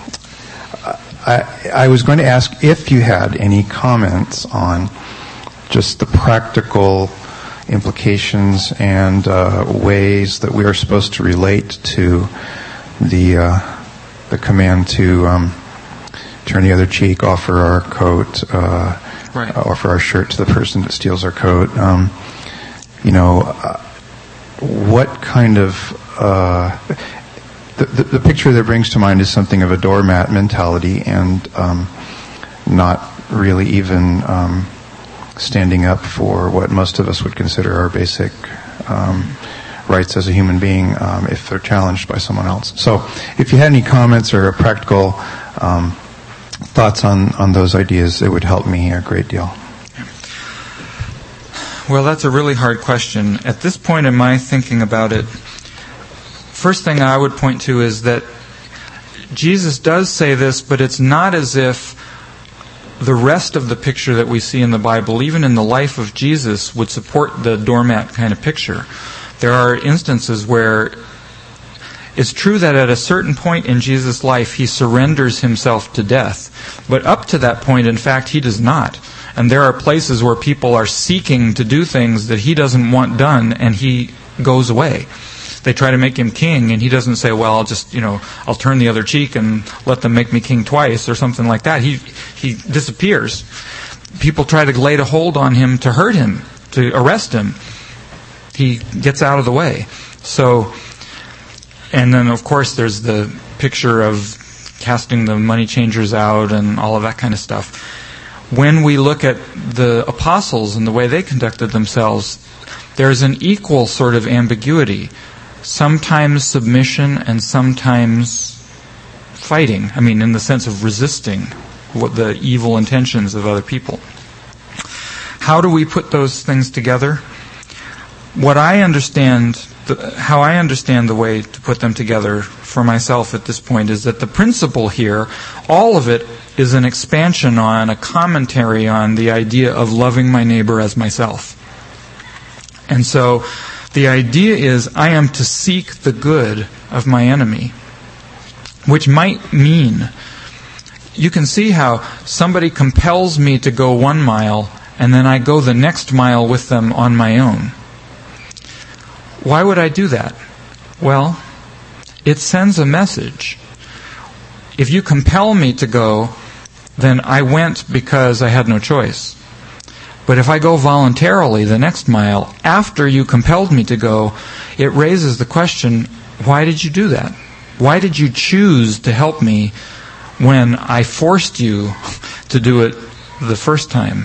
I, I was going to ask if you had any comments on just the practical implications and uh, ways that we are supposed to relate to the uh, the command to um, turn the other cheek, offer our coat, uh, right. offer our shirt to the person that steals our coat. Um, you know, uh, what kind of uh, the, the, the picture that brings to mind is something of a doormat mentality, and um, not really even Um, standing up for what most of us would consider our basic um, rights as a human being um, if they're challenged by someone else. So if you had any comments or practical um, thoughts on, on those ideas, it would help me a great deal. Well, that's a really hard question. At this point in my thinking about it, first thing I would point to is that Jesus does say this, but it's not as if the rest of the picture that we see in the Bible, even in the life of Jesus, would support the doormat kind of picture. There are instances where it's true that at a certain point in Jesus' life, he surrenders himself to death. But up to that point, in fact, he does not. And there are places where people are seeking to do things that he doesn't want done, and he goes away. They try to make him king, and he doesn't say, well, I'll just, you know, I'll turn the other cheek and let them make me king twice or something like that. He he disappears. People try to lay a hold on him to hurt him, to arrest him. He gets out of the way. So, and then, of course, there's the picture of casting the money changers out and all of that kind of stuff. When we look at the apostles and the way they conducted themselves, there's an equal sort of ambiguity. Sometimes submission and sometimes fighting. I mean, in the sense of resisting what the evil intentions of other people. How do we put those things together? What I understand, the, how I understand the way to put them together for myself at this point is that the principle here, all of it is an expansion on, a commentary on the idea of loving my neighbor as myself. And so the idea is I am to seek the good of my enemy, which might mean, you can see how somebody compels me to go one mile and then I go the next mile with them on my own. Why would I do that? Well, it sends a message. If you compel me to go, then I went because I had no choice. But if I go voluntarily the next mile, after you compelled me to go, it raises the question, why did you do that? Why did you choose to help me when I forced you to do it the first time?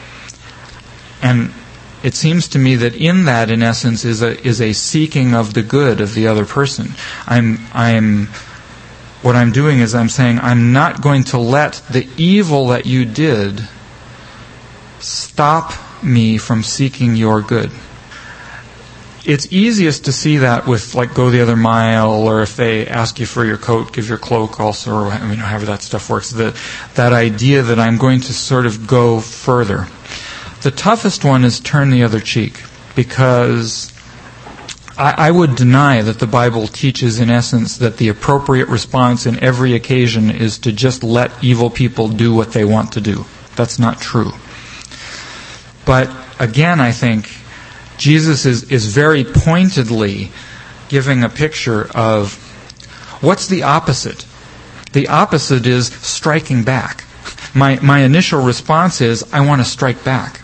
And it seems to me that in that, in essence, is a is a seeking of the good of the other person. I'm I'm what I'm doing is I'm saying I'm not going to let the evil that you did stop me from seeking your good. It's easiest to see that with, like, go the other mile, or if they ask you for your coat, give your cloak also, or I mean, however that stuff works. The, that idea that I'm going to sort of go further. The toughest one is turn the other cheek, because I, I would deny that the Bible teaches, in essence, that the appropriate response in every occasion is to just let evil people do what they want to do. That's not true. But again, I think Jesus is, is very pointedly giving a picture of what's the opposite. The opposite is striking back. My, my initial response is, I want to strike back.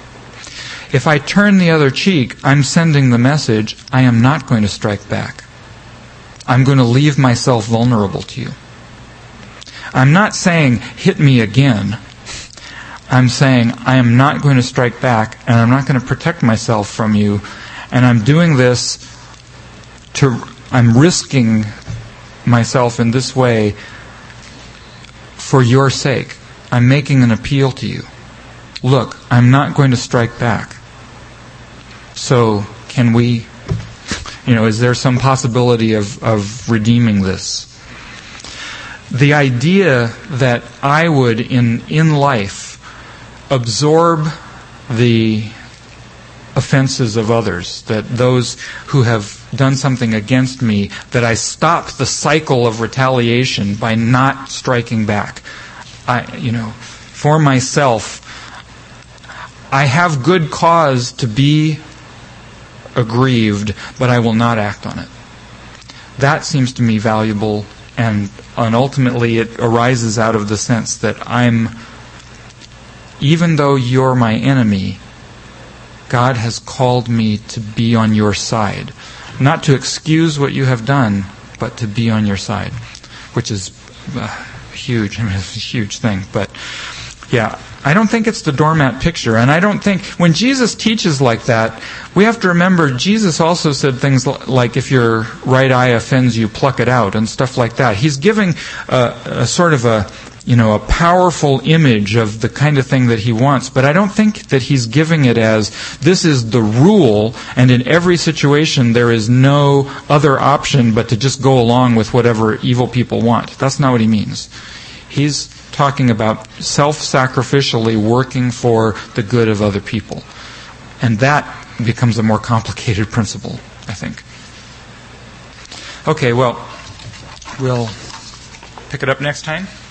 If I turn the other cheek, I'm sending the message, I am not going to strike back. I'm going to leave myself vulnerable to you. I'm not saying, hit me again. I'm saying, I am not going to strike back, and I'm not going to protect myself from you, and I'm doing this to, I'm risking myself in this way for your sake. I'm making an appeal to you. Look, I'm not going to strike back. So, can we, you know, is there some possibility of, of redeeming this? The idea that I would, in, in life, absorb the offenses of others, that those who have done something against me, that I stop the cycle of retaliation by not striking back. I, you know, for myself, I have good cause to be aggrieved, but I will not act on it. That seems to me valuable, and, and ultimately it arises out of the sense that I'm, even though you're my enemy, God has called me to be on your side. Not to excuse what you have done, but to be on your side, which is uh, huge. I mean, it's a huge thing. But yeah, I don't think it's the doormat picture. And I don't think, when Jesus teaches like that, we have to remember Jesus also said things like, if your right eye offends you, pluck it out, and stuff like that. He's giving a, a sort of a, you know, a powerful image of the kind of thing that he wants. But I don't think that he's giving it as, this is the rule, and in every situation there is no other option but to just go along with whatever evil people want. That's not what he means. He's talking about self-sacrificially working for the good of other people. And that becomes a more complicated principle, I think. Okay, well, we'll pick it up next time.